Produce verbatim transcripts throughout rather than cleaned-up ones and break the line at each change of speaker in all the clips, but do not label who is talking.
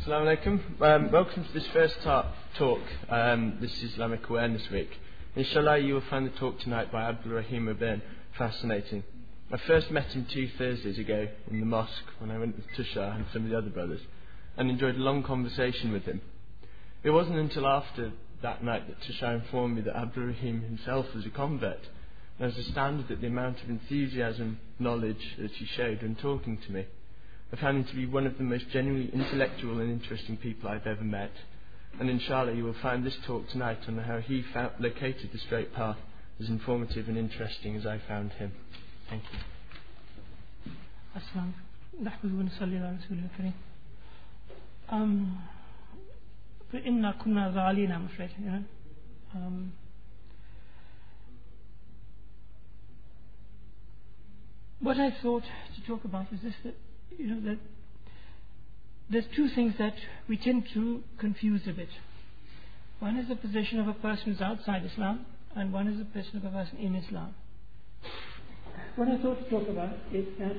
Assalamu alaikum. Um, welcome to this first ta- talk, um, this Islamic Awareness Week. Inshallah, you will find the talk tonight by Abdul Rahim Ibn fascinating. I first met him two Thursdays ago in the mosque when I went with Tushar and some of the other brothers, and enjoyed a long conversation with him. It wasn't until after that night that Tushar informed me that Abdul Rahim himself was a convert, and I was astounded at the amount of enthusiasm, knowledge that he showed when talking to me. I found him to be one of the most genuinely intellectual and interesting people I've ever met. And inshallah you will find this talk tonight on how he found, located the straight path as informative and interesting as I found him. Thank you.
Assalamu alaikum. Um, inna kunna ghalina, I'm afraid, you know. Um, what I thought to talk about is this, that you know, that there's two things that we tend to confuse a bit. One is the position of a person who's outside Islam, and one is the position of a person in Islam. What I thought to talk about is that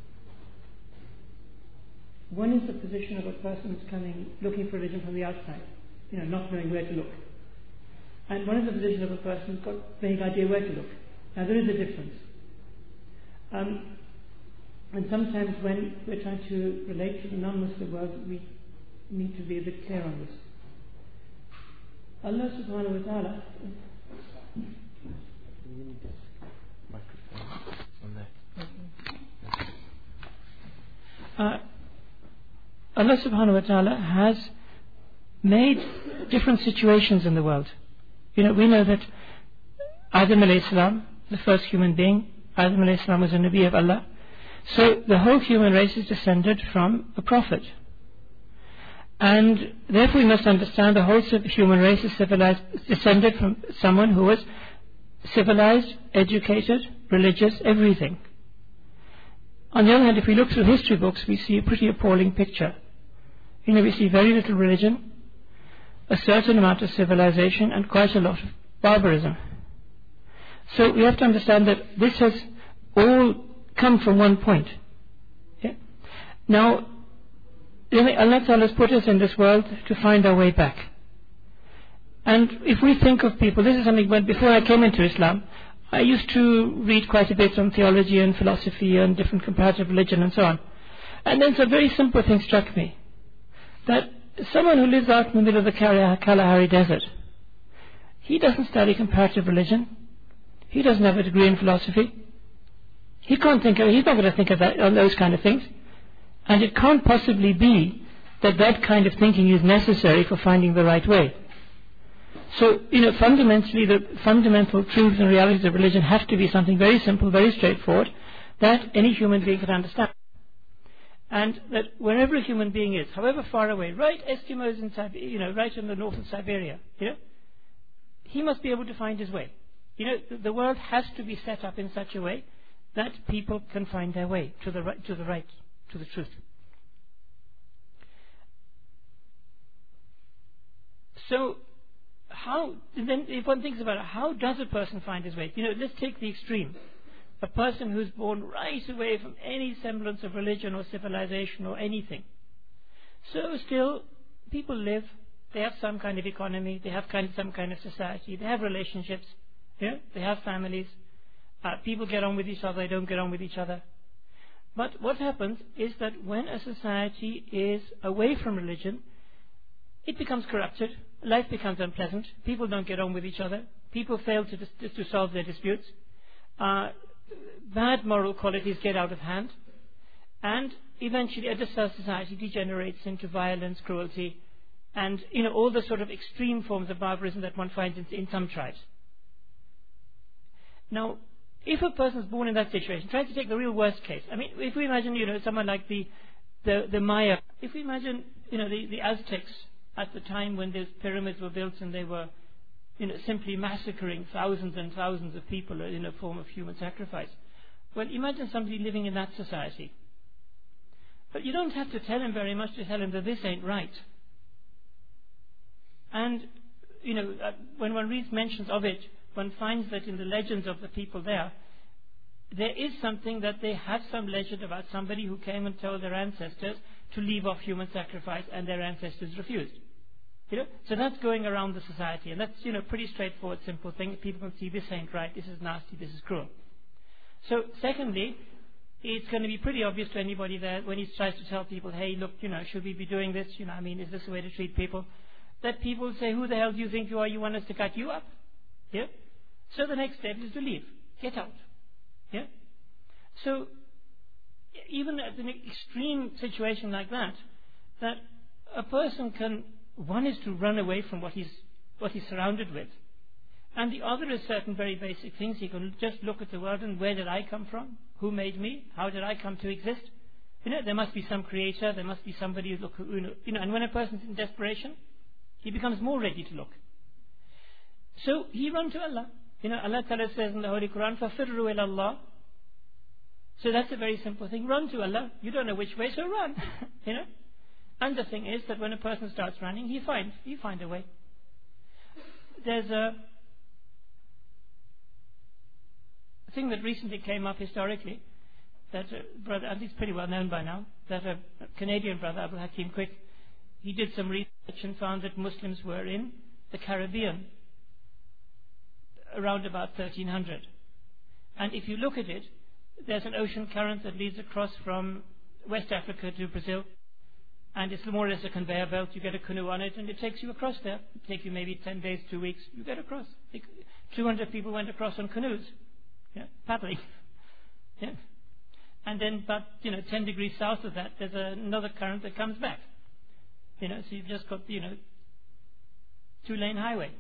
one is the position of a person who's coming, looking for religion from the outside, you know, not knowing where to look. And one is the position of a person who's got a vague idea where to look. Now there is a difference. Um, And sometimes when we're trying to relate to the non-Muslim world, we need to be a bit clear on this. Allah subhanahu wa ta'ala uh, Allah subhanahu wa ta'ala has made different situations in the world. You know, we know that Adam alayhi salam, the first human being, Adam alayhi salam was a Nabi of Allah. So the whole human race is descended from a prophet. And therefore we must understand the whole human race is civilized, descended from someone who was civilized, educated, religious, everything. On the other hand, if we look through history books, we see a pretty appalling picture. You know, we see very little religion, a certain amount of civilization, and quite a lot of barbarism. So we have to understand that this has all come from one point. Yeah? Now, Allah Ta'ala has put us in this world to find our way back. And if we think of people, this is something when before I came into Islam, I used to read quite a bit on theology and philosophy and different comparative religion and so on. And then some very simple thing struck me. That someone who lives out in the middle of the Kalahari Desert, he doesn't study comparative religion. He doesn't have a degree in philosophy. He can't think of, he's not going to think of that, on those kind of things. And it can't possibly be that that kind of thinking is necessary for finding the right way. So, you know, fundamentally, the fundamental truths and realities of religion have to be something very simple, very straightforward, that any human being can understand. And that wherever a human being is, however far away, right Eskimos in Siberia, you know, right in the north of Siberia, you know, he must be able to find his way. You know, the, the world has to be set up in such a way that people can find their way to the right, to the right, to the truth. So, how then? If one thinks about it, how does a person find his way? You know, let's take the extreme: a person who's born right away from any semblance of religion or civilization or anything. So, still, people live. They have some kind of economy. They have kind of some kind of society. They have relationships. Yeah, they have families. Uh, people get on with each other, they don't get on with each other. But what happens is that when a society is away from religion, it becomes corrupted, life becomes unpleasant, people don't get on with each other, people fail to, dis- to solve their disputes, uh, bad moral qualities get out of hand, and eventually a society degenerates into violence, cruelty, and you know all the sort of extreme forms of barbarism that one finds in, in some tribes. Now, if a person is born in that situation, try to take the real worst case. I mean, if we imagine, you know, someone like the, the, the Maya, if we imagine, you know, the, the Aztecs at the time when these pyramids were built and they were, you know, simply massacring thousands and thousands of people in a form of human sacrifice. Well, imagine somebody living in that society. But you don't have to tell him very much to tell him that this ain't right. And, you know, uh, when one reads mentions of it, one finds that in the legends of the people there, there is something that they have some legend about somebody who came and told their ancestors to leave off human sacrifice, and their ancestors refused. You know, so that's going around the society, and that's, you know, pretty straightforward, simple thing. People can see this ain't right, this is nasty, this is cruel. So, secondly, it's going to be pretty obvious to anybody there when he tries to tell people, hey, look, you know, should we be doing this? You know, I mean, is this the way to treat people? That people say, who the hell do you think you are? You want us to cut you up? Yeah? So the next step is to leave. Get out. Yeah? So, even at an extreme situation like that, that a person can, one is to run away from what he's, what he's surrounded with. And the other is certain very basic things. He can just look at the world and where did I come from? Who made me? How did I come to exist? You know, there must be some creator, there must be somebody who look, you know, you know, and when a person's in desperation, he becomes more ready to look. So he run to Allah. You know, Allah Ta'ala says in the Holy Quran, فَفِرُّوا إِلَى اللَّهِ. So that's a very simple thing. Run to Allah. You don't know which way, so run. You know? And the thing is that when a person starts running, he finds, he finds a way. There's a thing that recently came up historically, that a brother, and it's pretty well known by now, that a Canadian brother, Abdul Hakim Quick, he did some research and found that Muslims were in the Caribbean around about thirteen hundred. And if you look at it, there's an ocean current that leads across from West Africa to Brazil, and it's more or less a conveyor belt. You get a canoe on it and it takes you across there. It takes you maybe ten days, two weeks, you get across. two hundred people went across on canoes, yeah, paddling. Yeah. And then about, you know, ten degrees south of that, there's another current that comes back. You know, so you've just got, you know, two-lane highway.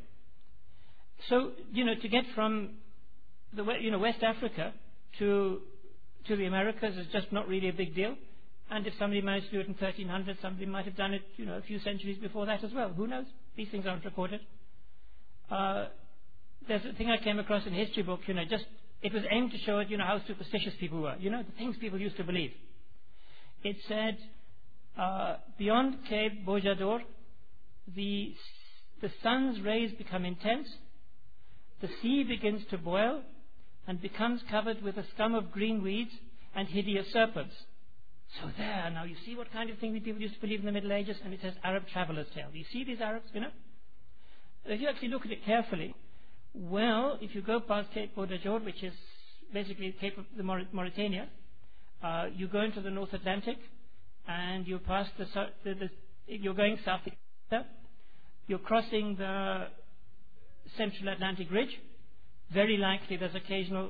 So, you know, to get from the, you know, West Africa to to the Americas is just not really a big deal. And if somebody managed to do it in thirteen hundred, somebody might have done it, you know, a few centuries before that as well. Who knows? These things aren't recorded. Uh, there's a thing I came across in a history book, you know, just, it was aimed to show it, you know, how superstitious people were. You know, the things people used to believe. It said, uh, beyond Cape Bojador, the, the sun's rays become intense, the sea begins to boil, and becomes covered with a scum of green weeds and hideous serpents. So there, now you see what kind of thing the people used to believe in the Middle Ages, and it says Arab traveller's tale. Do you see these Arabs, you know? If you actually look at it carefully, well, if you go past Cape Bojador, which is basically Cape of the Maur- Mauritania, uh, you go into the North Atlantic, and you pass the, the, the you're going south, you're crossing the Central Atlantic Ridge. Very likely there's occasional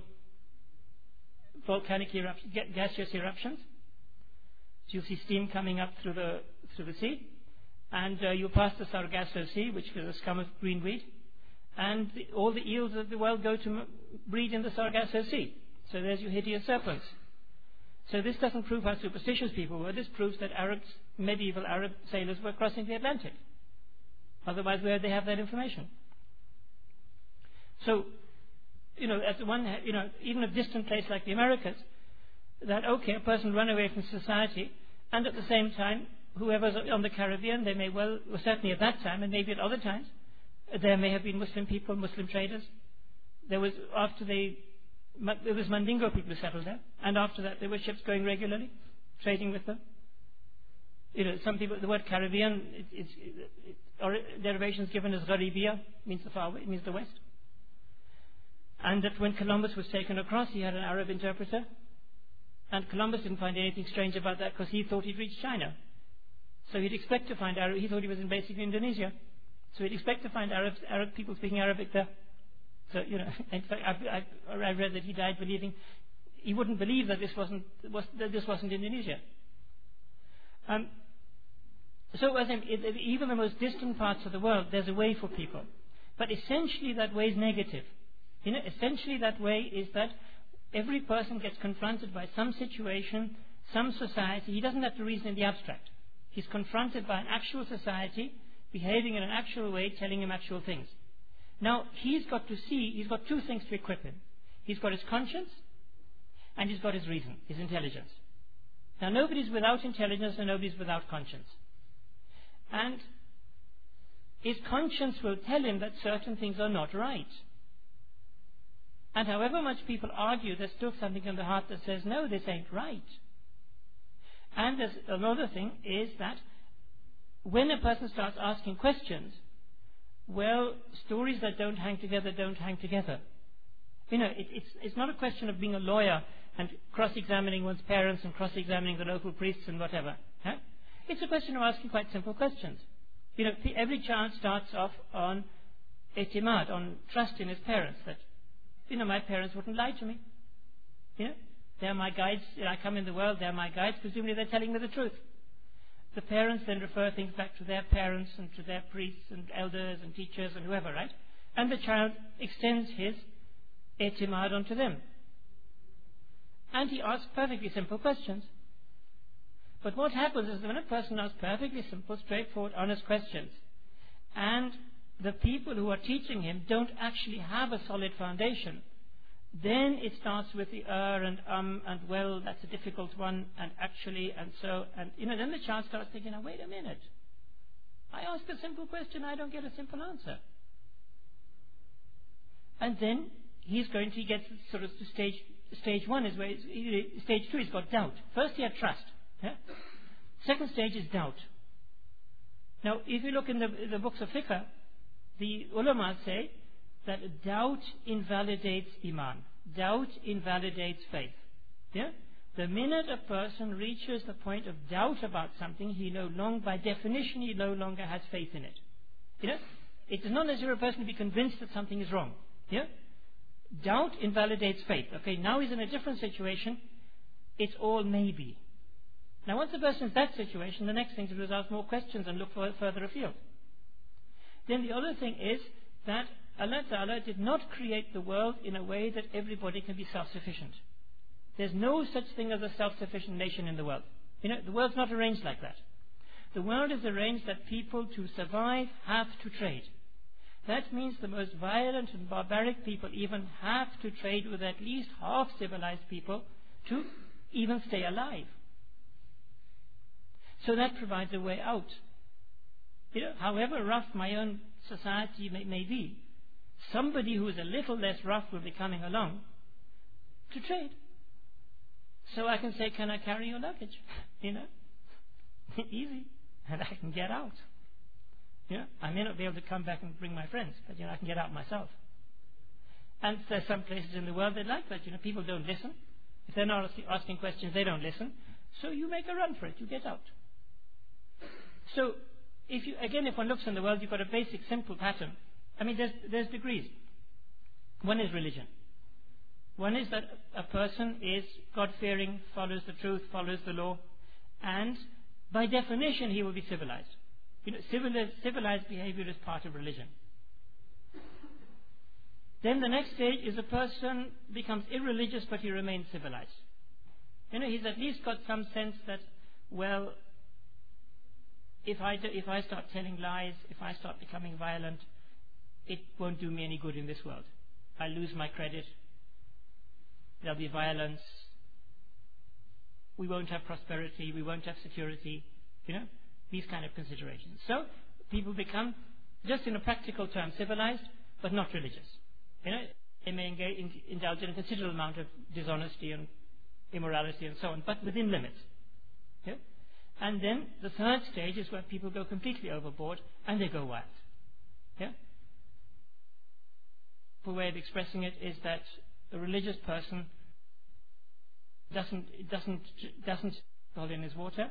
volcanic eruptions, gaseous eruptions. So you'll see steam coming up through the through the sea, and uh, you pass the Sargasso Sea, which is a scum of green weed, and the, all the eels of the world go to m- breed in the Sargasso Sea. So there's your hideous serpents. So this doesn't prove how superstitious people were. This proves that Arabs, medieval Arab sailors were crossing the Atlantic. Otherwise, where would they have that information? So, you know, as one, you know, even a distant place like the Americas, that, okay, a person run away from society, and at the same time, whoever's on the Caribbean, they may well, well, certainly at that time, and maybe at other times, there may have been Muslim people, Muslim traders. There was, after they, there was Mandingo people who settled there, and after that there were ships going regularly, trading with them. You know, some people, the word Caribbean, it, it's, it, it, or derivations given as Gharibia, means the far west, means the west. And that when Columbus was taken across, he had an Arab interpreter. And Columbus didn't find anything strange about that because he thought he'd reached China. So he'd expect to find Arab, he thought he was in basically Indonesia. So he'd expect to find Arabs, Arab people speaking Arabic there. So, you know, in fact, I've, I've, I've read that he died believing, he wouldn't believe that this wasn't, was, that this wasn't Indonesia. Um, so as in, even the most distant parts of the world, there's a way for people. But essentially that way is negative. You know, essentially that way is that every person gets confronted by some situation, some society. He doesn't have to reason in the abstract. He's confronted by an actual society, behaving in an actual way, telling him actual things. Now, he's got to see, he's got two things to equip him. He's got his conscience, and he's got his reason, his intelligence. Now, nobody's without intelligence and nobody's without conscience. And his conscience will tell him that certain things are not right. And however much people argue, there's still something in the heart that says, no, this ain't right. And there's another thing is that when a person starts asking questions, well, stories that don't hang together don't hang together. You know, it, it's, it's not a question of being a lawyer and cross-examining one's parents and cross-examining the local priests and whatever. Huh? It's a question of asking quite simple questions. You know, every child starts off on etimad, on trust in his parents, that, you know, my parents wouldn't lie to me. You know, they're my guides. You know, I come in the world, they're my guides. Presumably they're telling me the truth. The parents then refer things back to their parents and to their priests and elders and teachers and whoever, right? And the child extends his etimad onto them. And he asks perfectly simple questions. But what happens is when a person asks perfectly simple, straightforward, honest questions, and the people who are teaching him don't actually have a solid foundation, then it starts with the er and um and well, that's a difficult one, and actually, and so, and you know, then the child starts thinking, now wait a minute, I ask a simple question, I don't get a simple answer. And then he's going to get sort of to stage stage one is where it's, stage two he's got doubt. First he had trust. Yeah? Second stage is doubt. Now, if you look in the, the books of fiqh, the ulama say that doubt invalidates iman. Doubt invalidates faith. Yeah? The minute a person reaches the point of doubt about something, he no longer, by definition, he no longer has faith in it. You know, it is not necessary a person to be convinced that something is wrong. Yeah? Doubt invalidates faith. Okay, now he's in a different situation. It's all maybe. Now, once a person is in that situation, the next thing to do is ask more questions and look for further afield. Then the other thing is that Allah Ta'ala did not create the world in a way that everybody can be self-sufficient. There's no such thing as a self-sufficient nation in the world. You know, the world's not arranged like that. The world is arranged that people, to survive, have to trade. That means the most violent and barbaric people even have to trade with at least half-civilized people to even stay alive. So that provides a way out. You know, however rough my own society may, may be, somebody who is a little less rough will be coming along to trade. So I can say, can I carry your luggage? You know, easy, and I can get out. You know, I may not be able to come back and bring my friends, but you know, I can get out myself. And there's some places in the world that like that. You know, people don't listen. If they're not asking questions, they don't listen. So you make a run for it. You get out. So, if you again, if one looks in the world, you've got a basic, simple pattern. I mean, there's there's degrees. One is religion. One is that a person is God-fearing, follows the truth, follows the law, and by definition, he will be civilized. You know, civilized, civilized behavior is part of religion. Then the next stage is a person becomes irreligious, but he remains civilized. You know, he's at least got some sense that, well, if I do, if I start telling lies, if I start becoming violent, it won't do me any good in this world. I'll lose my credit. There'll be violence. We won't have prosperity. We won't have security. You know, these kind of considerations. So people become, just in a practical term, civilized, but not religious. You know, they may engage, in, indulge in a considerable amount of dishonesty and immorality and so on, but within limits. Yeah? And then the third stage is where people go completely overboard and they go wild. Yeah? The way of expressing it is that a religious person doesn't doesn't doesn't alcohol in his water.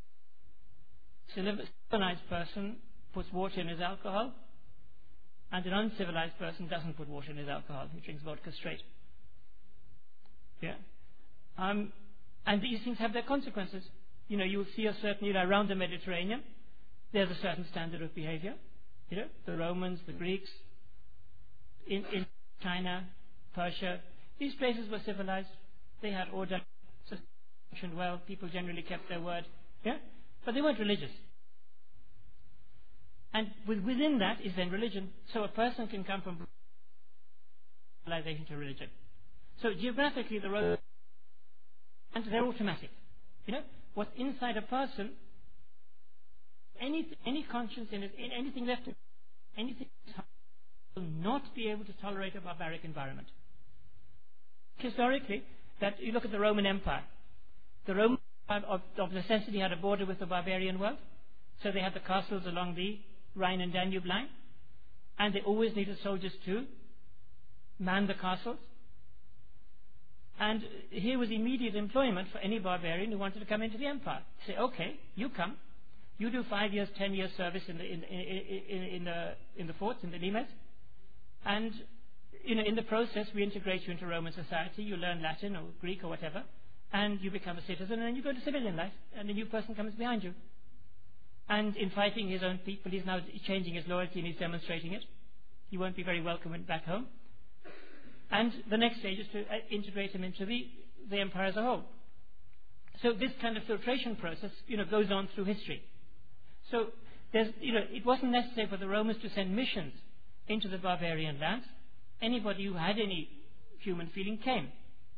A civilized person puts water in his alcohol, and an uncivilized person doesn't put water in his alcohol. He drinks vodka straight. Yeah. Um, and these things have their consequences. You know, you'll see a certain, you know, around the Mediterranean, there's a certain standard of behavior. You know, the Romans, the Greeks, in, in China, Persia, these places were civilized. They had order, functioned well. People generally kept their word. Yeah, but they weren't religious. And within that is then religion. So a person can come from civilization to religion. So geographically, the road, and they're automatic. You know, what's inside a person, any any conscience in it, anything left, anything will not be able to tolerate a barbaric environment. historically, that you look at the Roman Empire. The Roman Empire of, of necessity had a border with the barbarian world. So they had the castles along the Rhine and Danube line. And they always needed soldiers to man the castles. And here was immediate employment for any barbarian who wanted to come into the empire. Say, okay, you come. You do five years, ten years service in the in, in, in, in the in the forts, in the limes, and you know, in the process we integrate you into Roman society. You learn Latin or Greek or whatever, and you become a citizen, and then you go to civilian life, and a new person comes behind you. And in fighting his own people, he's now changing his loyalty and he's demonstrating it. He won't be very welcome back home. And the next stage is to integrate him into the, the empire as a whole. So this kind of filtration process, you know, goes on through history. So there's, you know, it wasn't necessary for the Romans to send missions into the barbarian lands. Anybody who had any human feeling came.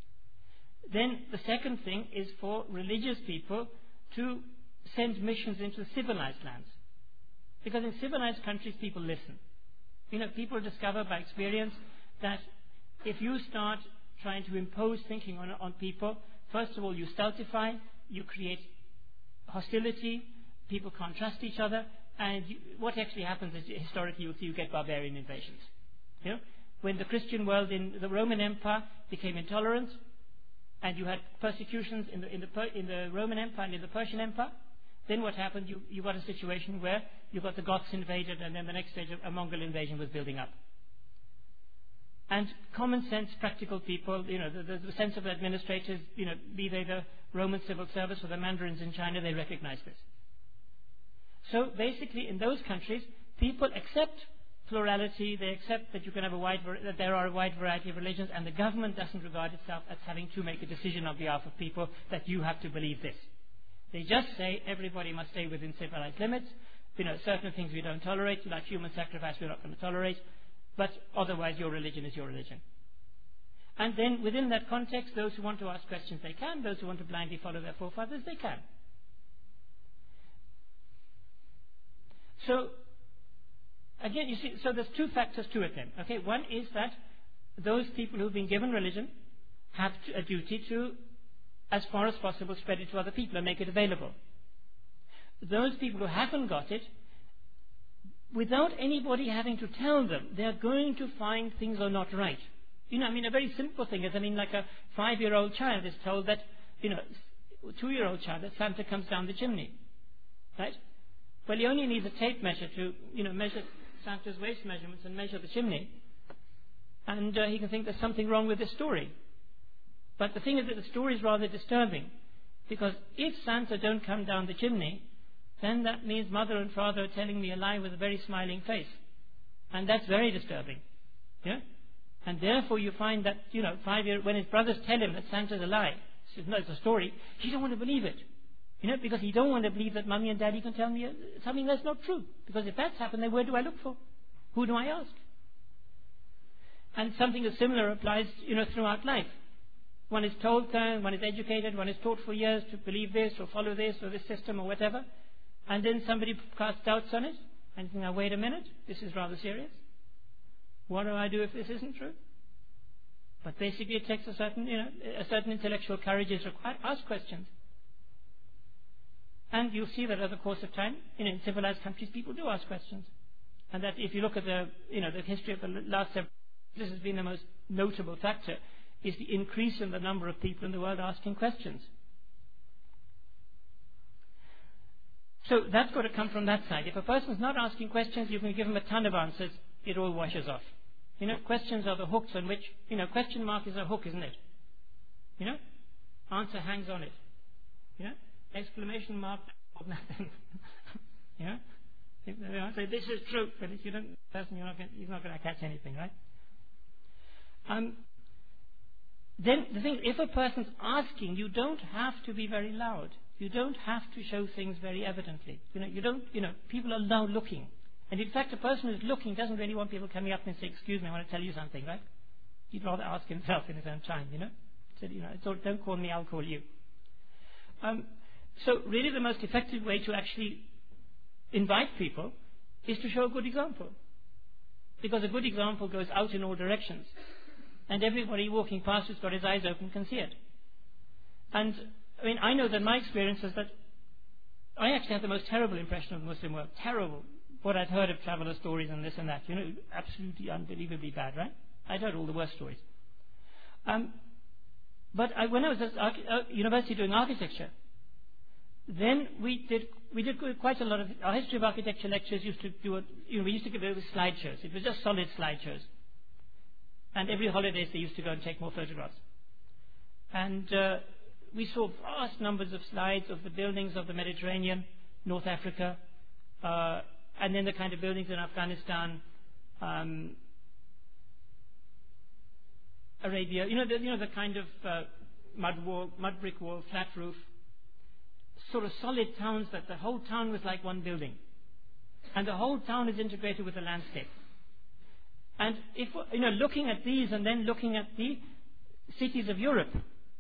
Then the second thing is for religious people to send missions into civilized lands. Because in civilized countries people listen. You know, people discover by experience that if you start trying to impose thinking on, on people, first of all you stultify, you create hostility, people can't trust each other, and you, what actually happens is historically you'll see you get barbarian invasions. You know, when the Christian world in the Roman Empire became intolerant, and you had persecutions in the in the in the Roman Empire and in the Persian Empire, then what happened? You you got a situation where you got the Goths invaded, and then the next stage a Mongol invasion was building up. And common sense, practical people, you know, the, the, the sense of administrators, you know, be they the Roman civil service or the mandarins in China, they recognize this. So basically, in those countries, people accept plurality. They accept that you can have a wide, that there are a wide variety of religions, and the government doesn't regard itself as having to make a decision on behalf of people that you have to believe this. They just say everybody must stay within civilized limits. You know, certain things we don't tolerate, like human sacrifice, we're not going to tolerate. But otherwise, your religion is your religion. And then within that context, those who want to ask questions, they can. Those who want to blindly follow their forefathers, they can. So, again, you see, so there's two factors to it then. Okay, one is that those people who've been given religion have to, a duty to, as far as possible, spread it to other people and make it available. Those people who haven't got it, without anybody having to tell them, they're going to find things are not right. You know, I mean, a very simple thing is, I mean, like a five-year-old child is told that, you know, a two-year-old child, that Santa comes down the chimney. Right? Well, he only needs a tape measure to, you know, measure Santa's waist measurements and measure the chimney. And uh, he can think there's something wrong with this story. But the thing is that the story is rather disturbing. Because if Santa don't come down the chimney, then that means mother and father are telling me a lie with a very smiling face. And that's very disturbing. Yeah? And therefore you find that, you know, five year, when his brothers tell him that Santa's a lie, says, no, it's a story, he don't want to believe it. You know, because he don't want to believe that mummy and daddy can tell me something that's not true. Because if that's happened, then where do I look for? Who do I ask? And something similar applies, you know, throughout life. One is told, uh, one is educated, one is taught for years to believe this or follow this or this system or whatever. And then somebody casts doubts on it, and you think, now wait a minute, this is rather serious. What do I do if this isn't true? But basically it takes a certain, you know, a certain intellectual courage is required. Ask questions. And you'll see that over the course of time, you know, in civilized countries, people do ask questions. And that if you look at the, you know, the history of the last several years, this has been the most notable factor, is the increase in the number of people in the world asking questions. So that's got to come from that side. If a person's not asking questions, you can give him a ton of answers, it all washes off. You know, questions are the hooks on which, you know, question mark is a hook, isn't it? You know, answer hangs on it. You know, exclamation mark, nothing. You know, if they answer, this is true, but if you don't, person, you're not going, you're not going to catch anything, right? Um, then the thing, if a person's asking, you don't have to be very loud. You don't have to show things very evidently. You know, you don't, you know, people are now looking. And in fact, a person who's looking doesn't really want people coming up and say, excuse me, I want to tell you something, right? He'd rather ask himself in his own time, you know? So, you know, it's all, don't call me, I'll call you. Um, so really the most effective way to actually invite people is to show a good example. Because a good example goes out in all directions. and everybody walking past who's got his eyes open can see it. And I mean, I know that my experience is that I actually had the most terrible impression of the Muslim world. Terrible. What I'd heard of traveller stories and this and that. You know, absolutely unbelievably bad, right? I'd heard all the worst stories. Um, but I, when I was at arch- uh, university doing architecture, then we did we did quite a lot of our history of architecture lectures. Used to do a, you know we used to give it with slideshows. It was just solid slideshows, and every holidays they used to go and take more photographs. And uh, we saw vast numbers of slides of the buildings of the Mediterranean, North Africa, uh, and then the kind of buildings in Afghanistan, um, Arabia. You know, the, you know the kind of uh, mud wall, mud brick wall, flat roof, sort of solid towns that the whole town was like one building, and the whole town is integrated with the landscape. And if you know, looking at these and then looking at the cities of Europe.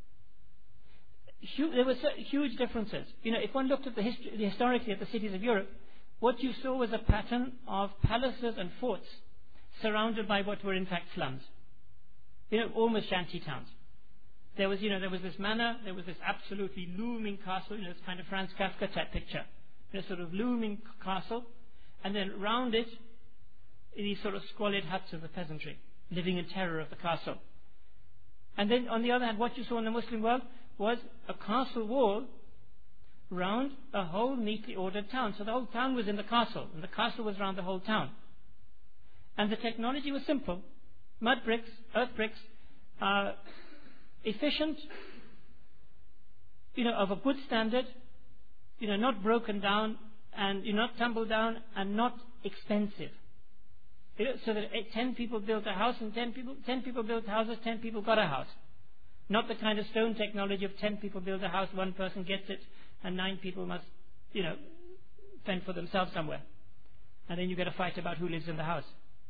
Huge, there were huge differences. You know, if one looked at the history, historically at the cities of Europe, what you saw was a pattern of palaces and forts surrounded by what were in fact slums. You know, almost shanty towns. There was, you know, there was this manor, there was this absolutely looming castle, you know, this kind of Franz Kafka type picture. You know, sort of looming castle, and then round it, these sort of squalid huts of the peasantry, living in terror of the castle. And then, on the other hand, what you saw in the Muslim world was a castle wall round a whole neatly ordered town. So the whole town was in the castle, and the castle was round the whole town. And the technology was simple. Mud bricks, earth bricks, uh, efficient, you know, of a good standard, you know, not broken down, and you know, not tumbled down, and not expensive. You know, so that ten people built a house, and ten people, ten people built houses, ten people got a house. Not the kind of stone technology of ten people build a house, one person gets it, and nine people must, you know, fend for themselves somewhere. And then you get a fight about who lives in the house.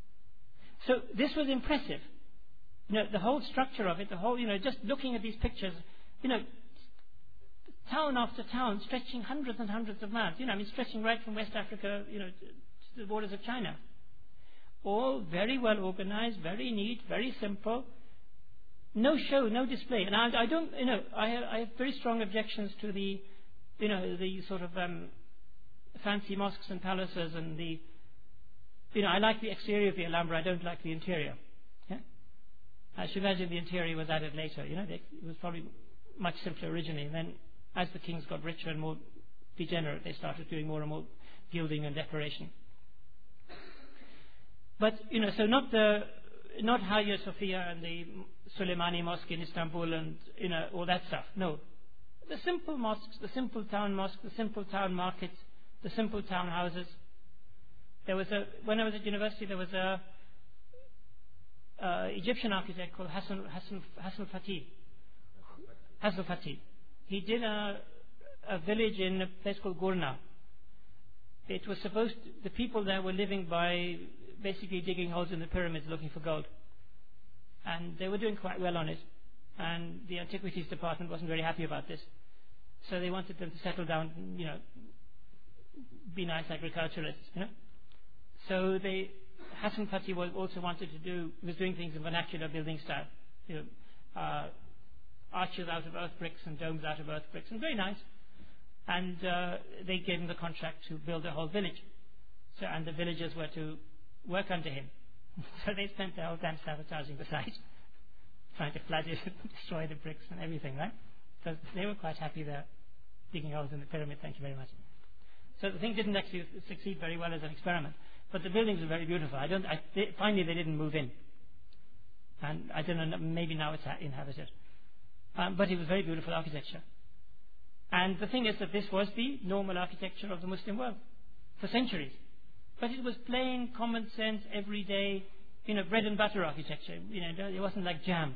So this was impressive. You know, the whole structure of it, the whole, you know, just looking at these pictures, you know, town after town, stretching hundreds and hundreds of miles. You know, I mean, stretching right from West Africa, you know, to, to the borders of China. All very well organized, very neat, very simple. No show, no display. And I, I don't, you know, I have, I have very strong objections to the, you know, the sort of um, fancy mosques and palaces and the, you know, I like the exterior of the Alhambra, I don't like the interior. Yeah? I should imagine the interior was added later. You know, it was probably much simpler originally. And then, as the kings got richer and more degenerate, they started doing more and more gilding and decoration. But you know, so not the not Hagia Sophia and the Soleimani Mosque in Istanbul and you know all that stuff. No, the simple mosques, the simple town mosques, the simple town markets, the simple town houses. There was a when I was at university, there was a uh, Egyptian architect called Hassan Hassan Hassan Fatih. Hassan Fatih. He did a a village in a place called Gurna. It was supposed to, the people there were living by basically digging holes in the pyramids looking for gold. And they were doing quite well on it. And the antiquities department wasn't very happy about this. So they wanted them to settle down, you know, be nice agriculturalists, you know. So they, Hassan Fatih was also wanted to do, was doing things in vernacular building style. You know, uh, arches out of earth bricks and domes out of earth bricks. And very nice. And uh, they gave him the contract to build a whole village. So, and the villagers were to work under him. So they spent the whole time sabotaging the site, trying to flood it, destroy the bricks and everything, right? So they were quite happy there, digging holes in the pyramid, thank you very much. So the thing didn't actually succeed very well as an experiment. But the buildings were very beautiful. I don't, I, they, finally they didn't move in. And I don't know, maybe now it's inhabited. Um, but it was very beautiful architecture. And the thing is that this was the normal architecture of the Muslim world for centuries. But it was plain, common sense, everyday, you know, bread and butter architecture. You know, it wasn't like jam.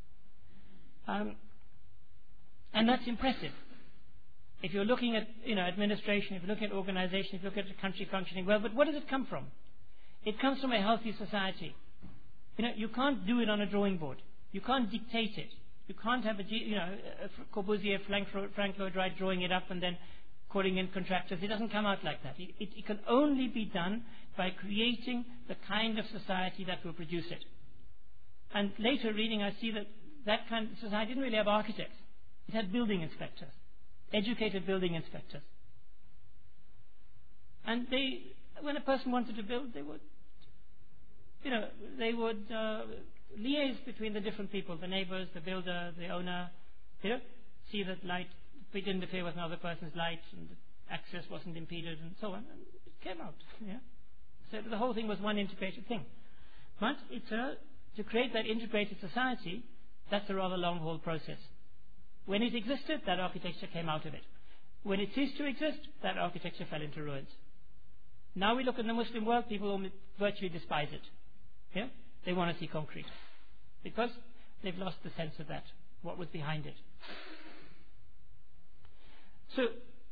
Um, and that's impressive. If you're looking at, you know, administration, if you're looking at organization, if you look at the country functioning well, but what does it come from? It comes from a healthy society. You know, you can't do it on a drawing board. You can't dictate it. You can't have a, you know, a Corbusier, Frank Lloyd Wright drawing it up and then calling in contractors. It doesn't come out like that. It, it, it can only be done by creating the kind of society that will produce it. And later reading, I see that that kind of society didn't really have architects. It had building inspectors, educated building inspectors. And they, when a person wanted to build, they would, you know, they would uh, liaise between the different people, the neighbors, the builder, the owner, you know, see that light, it didn't interfere with another person's light, and the access wasn't impeded, and so on. And it came out, yeah. So the whole thing was one integrated thing. But it's a, to create that integrated society, that's a rather long haul process. When it existed, that architecture came out of it. When it ceased to exist, that architecture fell into ruins. Now we look at the Muslim world, people virtually despise it. Yeah? They want to see concrete. Because they've lost the sense of that, what was behind it. So,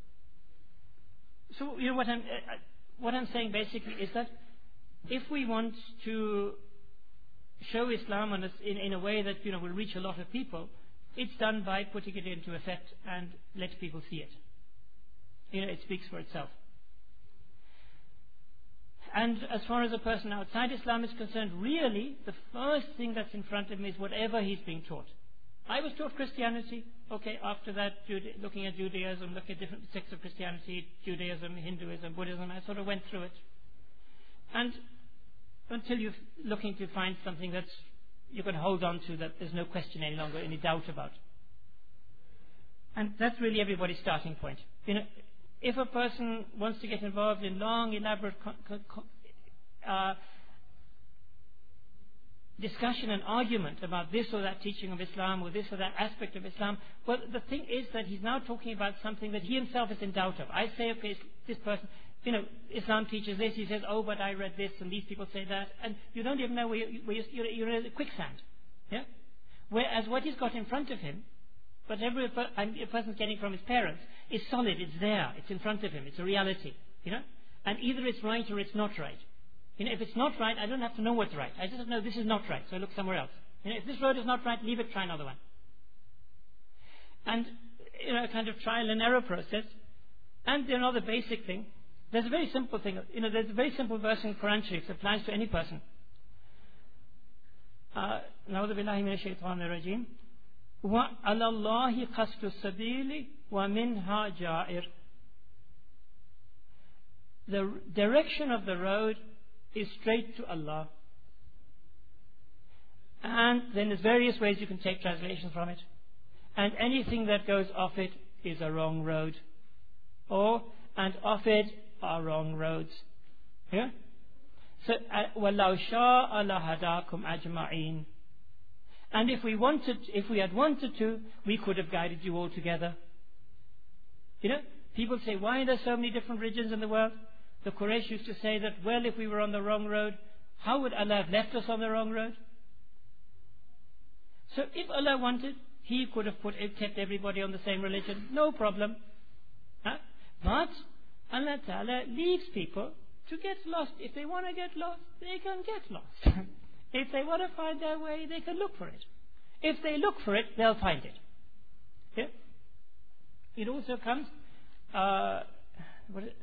so you know what I'm, uh, what I'm saying basically is that if we want to show Islam on a, in, in a way that, you know, will reach a lot of people, it's done by putting it into effect and let people see it. You know, it speaks for itself. And as far as a person outside Islam is concerned, really, the first thing that's in front of him is whatever he's being taught. I was taught Christianity. Okay, after that, Jude- looking at Judaism, looking at different sects of Christianity, Judaism, Hinduism, Buddhism, I sort of went through it. And until you're looking to find something that's you can hold on to, that there's no question any longer, any doubt about. And that's really everybody's starting point. You know, if a person wants to get involved in long, elaborate uh, discussion and argument about this or that teaching of Islam or this or that aspect of Islam, well, the thing is that he's now talking about something that he himself is in doubt of. I say, okay, this person, you know, Islam teaches this. He says, oh, but I read this, and these people say that, and you don't even know where, you, where you're, you're in a quicksand. Yeah. Whereas what he's got in front of him, whatever a person's getting from his parents, is solid. It's there. It's in front of him. It's a reality. You know, and either it's right or it's not right. You know, if it's not right, I don't have to know what's right. I just have to know this is not right, so I look somewhere else. You know, if this road is not right, leave it. Try another one. And you know, a kind of trial and error process. And another basic thing. There's a very simple thing. You know, there's a very simple verse in Quran Sharif that applies to any person. Na'udhu billahi minash shaitanir rajim. Wa 'ala Allahi qasdu sabili wa minha ja'ir. The direction of the road is straight to Allah. And then there's various ways you can take translations from it. And anything that goes off it is a wrong road. Or, and off it are wrong roads. Yeah? So, وَلَوْ شَاءَ لَهَدَاكُمْ أَجْمَعِينَ. And if we wanted, if we had wanted to, we could have guided you all together. You know, people say, why are there so many different religions in the world? The Quraysh used to say that, well, if we were on the wrong road, how would Allah have left us on the wrong road? So if Allah wanted, He could have put, kept everybody on the same religion, no problem. Huh? But Allah Ta'ala leaves people to get lost. If they want to get lost, they can get lost. If they want to find their way, they can look for it. If they look for it, they'll find it. Yeah? It also comes, uh, what is it?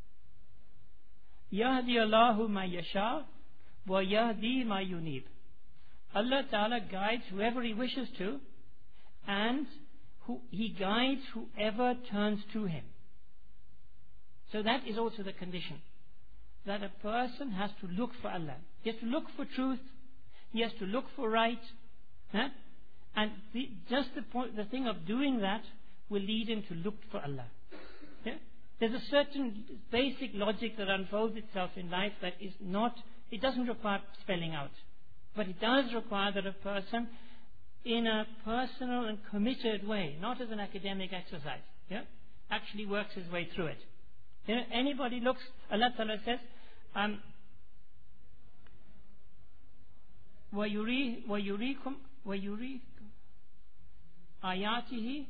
Yahdi Allahu ma yasha wa yahdi ma yunib. Allah Ta'ala guides whoever He wishes to, and who, He guides whoever turns to Him. So that is also the condition. That a person has to look for Allah. He has to look for truth. He has to look for right. Huh? And the, just the, point, the thing of doing that will lead him to look for Allah. Yeah? There's a certain basic logic that unfolds itself in life that is not, it doesn't require spelling out. But it does require that a person, in a personal and committed way, not as an academic exercise, yeah, actually works his way through it. You know, anybody looks, Allah Ta'ala says, um, وَيُرِيكُمْ وَيُرِيكُمْ آيَاتِهِ.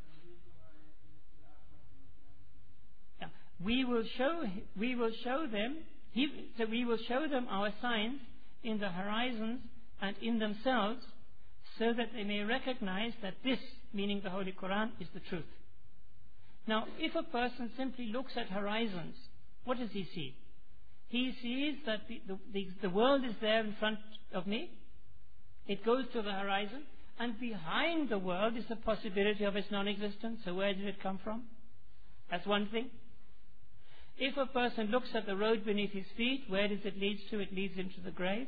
Yeah. We will show, we will show them, he, so we will show them our signs in the horizons and in themselves, so that they may recognize that this, meaning the Holy Quran, is the truth. Now, if a person simply looks at horizons, what does he see? He sees that the, the, the, the world is there in front of me, It goes to the horizon, and behind the world is the possibility of its non-existence. So where did it come from? That's one thing. If a person looks at the road beneath his feet, where does it lead to? It leads him to the grave.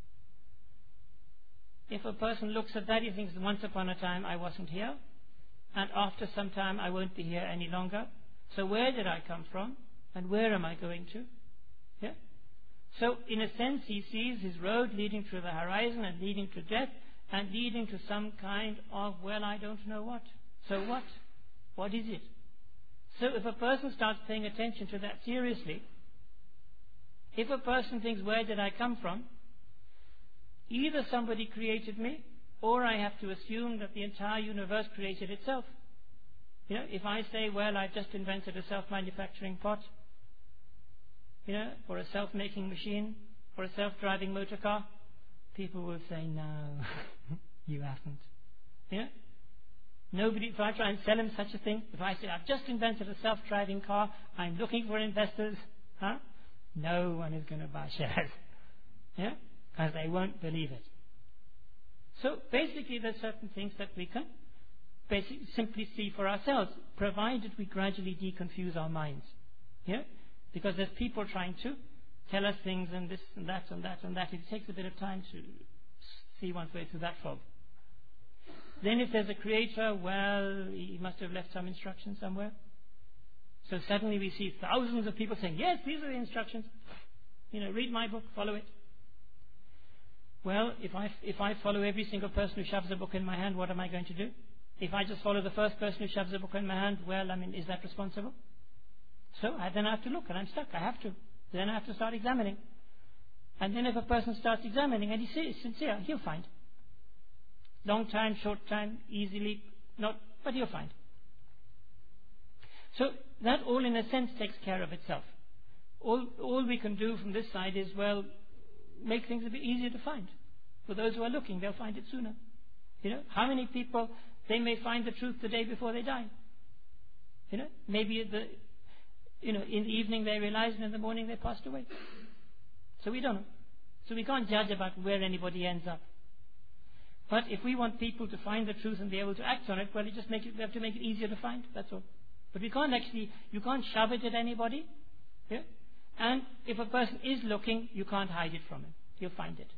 If a person looks at that, he thinks, once upon a time I wasn't here, and after some time I won't be here any longer. So where did I come from, and where am I going to? Yeah. So in a sense he sees his road leading to the horizon and leading to death and leading to some kind of, well, I don't know what. So what? What is it? So if a person starts paying attention to that seriously, if a person thinks, where did I come from? Either somebody created me, or I have to assume that the entire universe created itself. You know, if I say, well, I've just invented a self-manufacturing pot, you know, or a self-making machine, or a self-driving motor car, people will say, no, you haven't. You know? Nobody, if I try and sell him such a thing, if I say, I've just invented a self-driving car, I'm looking for investors, huh? No one is going to buy shares. Yeah? Because they won't believe it. So basically there's certain things that we can basically simply see for ourselves, provided we gradually deconfuse our minds. Yeah? Because there's people trying to tell us things and this and that and that and that. It takes a bit of time to see one's way through that fog. Then if there's a creator, well, he must have left some instructions somewhere. So suddenly we see thousands of people saying, yes, these are the instructions. You know, read my book, follow it. Well, if I, if I follow every single person who shoves a book in my hand, what am I going to do? If I just follow the first person who shoves a book in my hand, well, I mean, is that responsible? So I then have to look, and I'm stuck. I have to. Then I have to start examining. And then if a person starts examining and he's sincere, he'll find. Long time, short time, easily, not, but he'll find. So that all in a sense takes care of itself. All, all we can do from this side is, well, make things a bit easier to find. For those who are looking, they'll find it sooner. You know, how many people, they may find the truth the day before they die. You know, maybe the, you know, in the evening they realize and in the morning they passed away. So we don't know. So we can't judge about where anybody ends up. But if we want people to find the truth and be able to act on it, well, you just make it, we have to make it easier to find. That's all. But we can't actually, you can't shove it at anybody. Yeah? And if a person is looking, you can't hide it from him. He'll find it.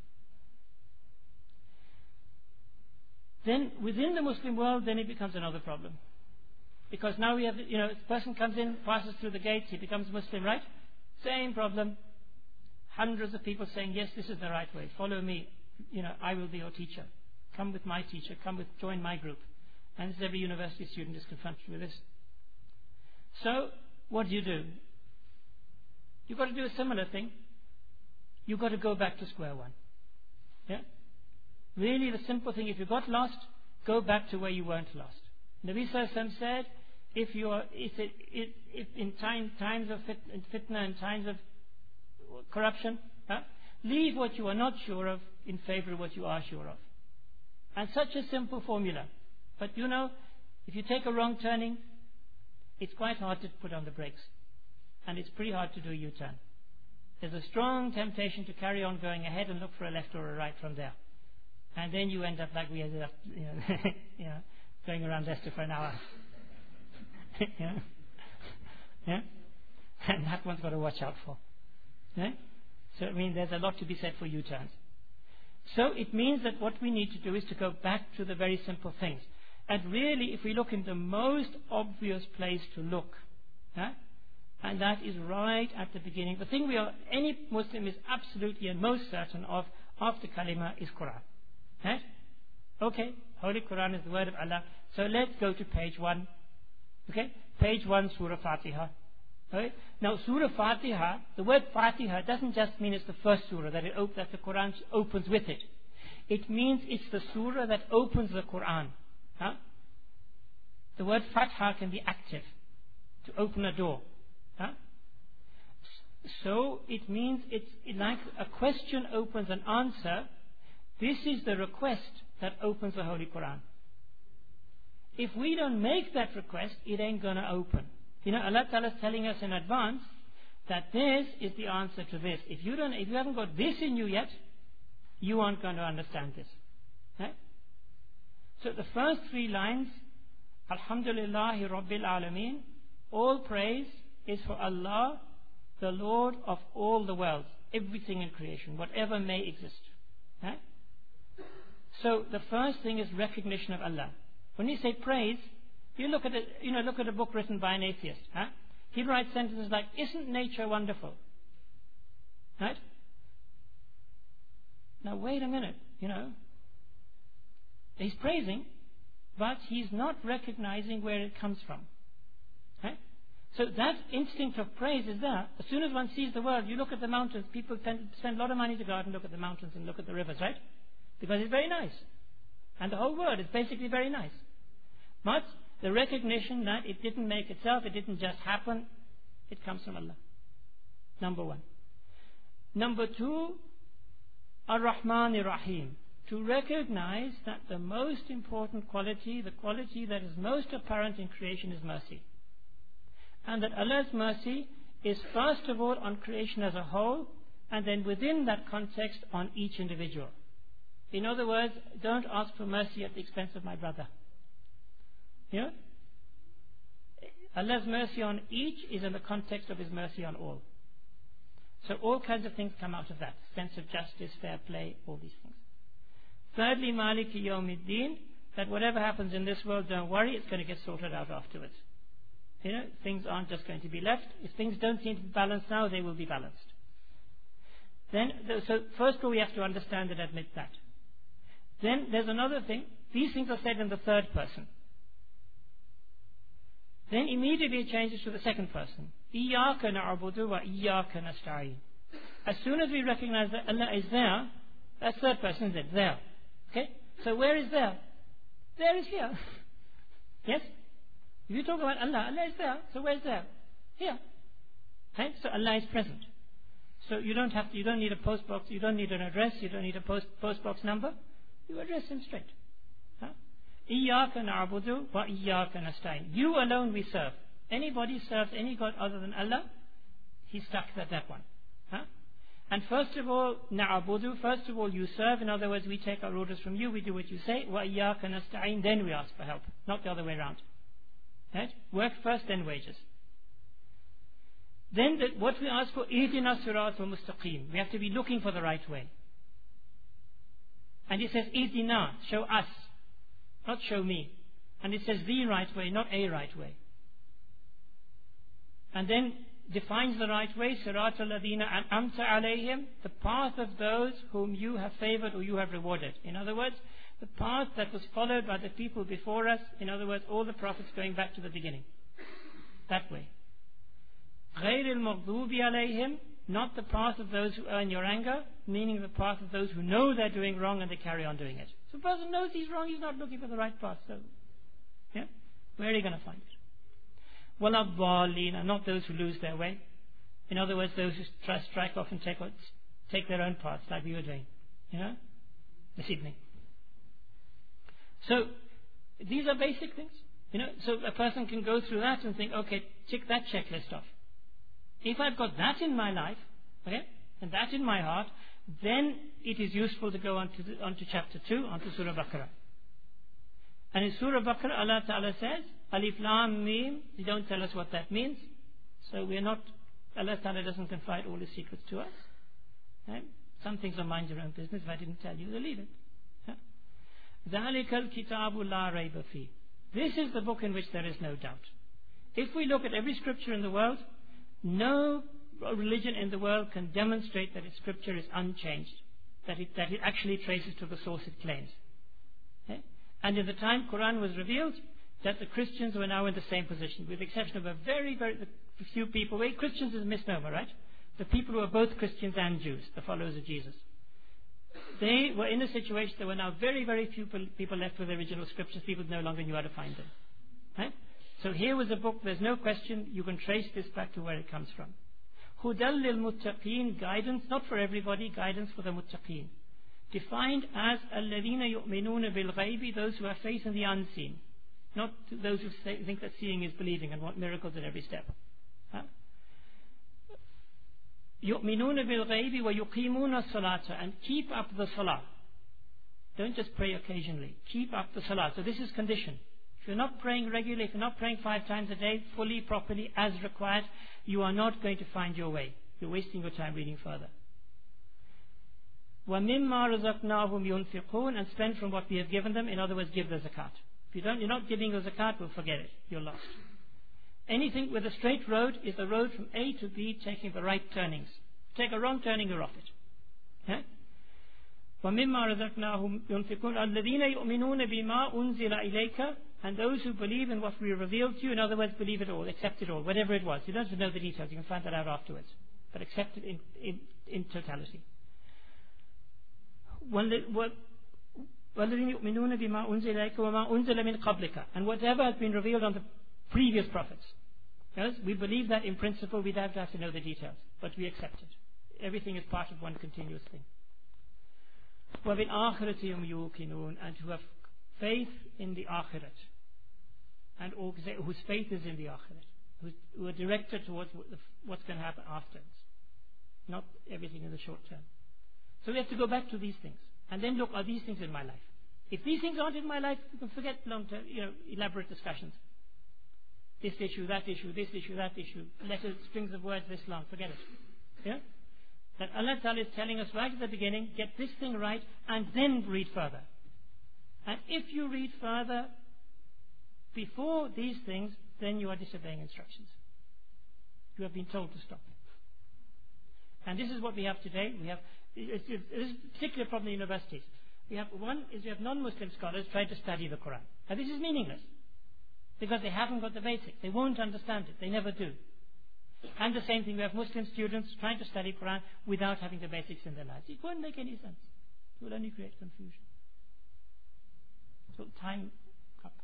Then within the Muslim world, then it becomes another problem. Because now we have, you know, a person comes in, passes through the gates, he becomes Muslim, right? Same problem. Hundreds of people saying, yes, this is the right way. Follow me. You know, I will be your teacher. Come with my teacher. Come with, join my group. And this, every university student is confronted with this. So, what do you do? You've got to do a similar thing. You've got to go back to square one. Yeah? Really the simple thing, if you got lost, go back to where you weren't lost. Nabi Sallallahu Alaihi Wasallam said, if you are, if, it, if, if in time, times of fit, fitna and times of corruption, huh, leave what you are not sure of in favor of what you are sure of. And such a simple formula. But you know, if you take a wrong turning, it's quite hard to put on the brakes. And it's pretty hard to do a U-turn. There's a strong temptation to carry on going ahead and look for a left or a right from there. And then you end up like we ended up, you know, you know going around Leicester for an hour. Yeah? Yeah? And that one's got to watch out for. Yeah? So, I mean, there's a lot to be said for U-turns. So it means that what we need to do is to go back to the very simple things. And really, if we look in the most obvious place to look, yeah? And that is right at the beginning. The thing we are, any Muslim is absolutely and most certain of after kalima is Quran. Right? Okay, Holy Quran is the word of Allah. So let's go to page one. Okay, page one, Surah Fatiha. Okay? Now, Surah Fatiha, the word Fatiha doesn't just mean it's the first surah that it op- that the Quran opens with it. It means it's the surah that opens the Quran. Huh? The word Fatha can be active, to open a door. Huh? So it means it's like a question opens an answer. This is the request that opens the Holy Quran. If we don't make that request, it ain't going to open. You know, Allah Ta'ala is telling us in advance that this is the answer to this. If you don't, if you haven't got this in you yet, you aren't going to understand this. Right? So the first three lines, Alhamdulillahi Rabbil Alameen, all praise is for Allah, the Lord of all the worlds, everything in creation, whatever may exist. Right? So the first thing is recognition of Allah. When you say praise, you look at it, you know, look at a book written by an atheist. Huh? He writes sentences like, "Isn't nature wonderful?" Right? Now wait a minute, you know. He's praising, but he's not recognizing where it comes from. Right? So that instinct of praise is there. As soon as one sees the world, you look at the mountains, people tend to spend a lot of money to go out and look at the mountains and look at the rivers, right? Because it's very nice. And the whole world is basically very nice. But the recognition that it didn't make itself, it didn't just happen, it comes from Allah. Number one. Number two, Ar-Rahman Ar-Rahim. To recognize that the most important quality, the quality that is most apparent in creation is mercy. And that Allah's mercy is first of all on creation as a whole, and then within that context on each individual. In other words, don't ask for mercy at the expense of my brother. You know? Allah's mercy on each is in the context of His mercy on all. So all kinds of things come out of that. Sense of justice, fair play, all these things. Thirdly, Maliki Yawmiddin, that whatever happens in this world, don't worry, it's going to get sorted out afterwards. You know, things aren't just going to be left. If things don't seem to be balanced now, they will be balanced. Then, so first of all, we have to understand and admit that. Then there's another thing. These things are said in the third person. Then immediately it changes to the second person. Iyaka na'budu wa iyaka nasta'in. As soon as we recognize that Allah is there, that third person is it, there. Okay? So where is there? There is here. Yes? If you talk about Allah, Allah is there. So where is there? Here. Okay? So Allah is present. So you don't have to, you don't need a post box, you don't need an address, you don't need a post post box number. You address Him straight. Huh? Iyaka na'budu wa iyaka nasta'in. You alone we serve. Anybody serves any God other than Allah, he's stuck at that one. Huh? And first of all, na'budu, first of all you serve. In other words, we take our orders from you, we do what you say. Wa iyaka nasta'in, then we ask for help. Not the other way around. Right? Work first, then wages. Then the, what we ask for, ihdina siratal mustaqim. We have to be looking for the right way. And it says, ihdina, show us, not show me. And it says the right way, not a right way. And then defines the right way, siratal ladina an'amta alayhim, the path of those whom you have favored or you have rewarded. In other words, the path that was followed by the people before us, in other words, all the prophets going back to the beginning. That way. غَيْرِ الْمَغْضُوبِ عَلَيْهِمْ, not the path of those who earn your anger, meaning the path of those who know they're doing wrong and they carry on doing it. So a person knows he's wrong, he's not looking for the right path. So, yeah, where are you going to find it? وَلَا الضَّالِّينَ, not those who lose their way. In other words, those who try to strike off and take, take their own paths, like we were doing, you know, this evening. So, these are basic things. You know, so a person can go through that and think, okay, tick that checklist off. If I've got that in my life, okay, and that in my heart, then it is useful to go on to, the, on to chapter two, on to Surah Baqarah. And in Surah Baqarah, Allah Ta'ala says, Alif Lam Mim, they don't tell us what that means. So we're not, Allah Ta'ala doesn't confide all His secrets to us. Okay? Some things are mind your own business. If I didn't tell you, then leave it. ذَلِكَ الْكِتَابُ لَا رَيْبَ فِيهِ. This is the book in which there is no doubt. If we look at every scripture in the world, no religion in the world can demonstrate that its scripture is unchanged, that it, that it actually traces to the source it claims. Okay? And in the time Quran was revealed, that the Christians were now in the same position, with the exception of a very, very few people. Well, Christians is a misnomer, right? The people who are both Christians and Jews, the followers of Jesus. They were in a situation, there were now very, very few people left with the original scriptures. People no longer knew how to find them. Right? So here was a book, there's no question, you can trace this back to where it comes from. Hudal lil muttaqeen, guidance, not for everybody, guidance for the muttaqeen. Defined as alladhina yu'minuna bil ghaibi, those who have faith in the unseen. Not those who say, think that seeing is believing and want miracles at every step. Huh? يؤمنون بالغيب ويقيمون الصلاة, and keep up the salah. Don't just pray occasionally. Keep up the salah. So this is condition. If you're not praying regularly, if you're not praying five times a day, fully, properly, as required, you are not going to find your way. You're wasting your time reading further. وَمِمَّا رَزَقْنَاهُمْ يُنْفِقُونَ, and spend from what we have given them. In other words, give the zakat. If you don't, you're not giving the zakat, well, forget it. You're lost. Anything with a straight road is the road from A to B, taking the right turnings. Take a wrong turning, you're off it. Yeah? وَمِمَّا رَزَقْنَاهُمْ يُنْفِقُونَ الَّذِينَ يُؤْمِنُونَ بِمَا أُنزِلَ إِلَيْكَ, and those who believe in what we revealed to you. In other words, believe it all, accept it all, whatever it was. You don't have to know the details, you can find that out afterwards. But accept it in, in, in totality. وَالَّذِينَ يُؤْمِنُونَ بِمَا أُنزِلَ إِلَيْكَ وَمَا أُنزِلَ مِنْ قَبْلِكَ, and whatever has been revealed on the previous prophets. Yes, we believe that in principle. We don't have to know the details, but we accept it. Everything is part of one continuous thing. وَبِالْآخِرَةِ هُمْ يُوقِنُونَ, and who have faith in the Akhirat, and whose faith is in the Akhirat, who are directed towards what's going to happen afterwards, not everything in the short term. So we have to go back to these things, and then look, are these things in my life? If these things aren't in my life, you can forget long-term, you know, elaborate discussions. This issue, that issue, this issue, that issue, letters, strings of words this long, forget it. Yeah? That Allah Ta'ala is telling us right at the beginning, get this thing right, and then read further. And if you read further before these things, then you are disobeying instructions. You have been told to stop. And this is what we have today. We have it's, it's, this is a particular problem in universities. We have one is we have non-Muslim scholars trying to study the Quran. And this is meaningless, because they haven't got the basics. They won't understand it. They never do. And the same thing, we have Muslim students trying to study Quran without having the basics in their lives. It won't make any sense. It will only create confusion. So time up.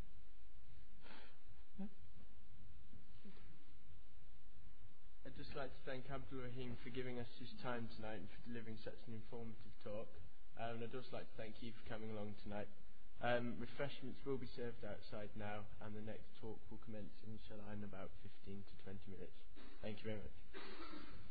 I'd just like to thank Abdul Rahim for giving us his time tonight and for delivering such an informative talk. Um, and I'd also like to thank you for coming along tonight. Um, refreshments will be served outside now, and the next talk will commence, inshallah, in about fifteen to twenty minutes. Thank you very much.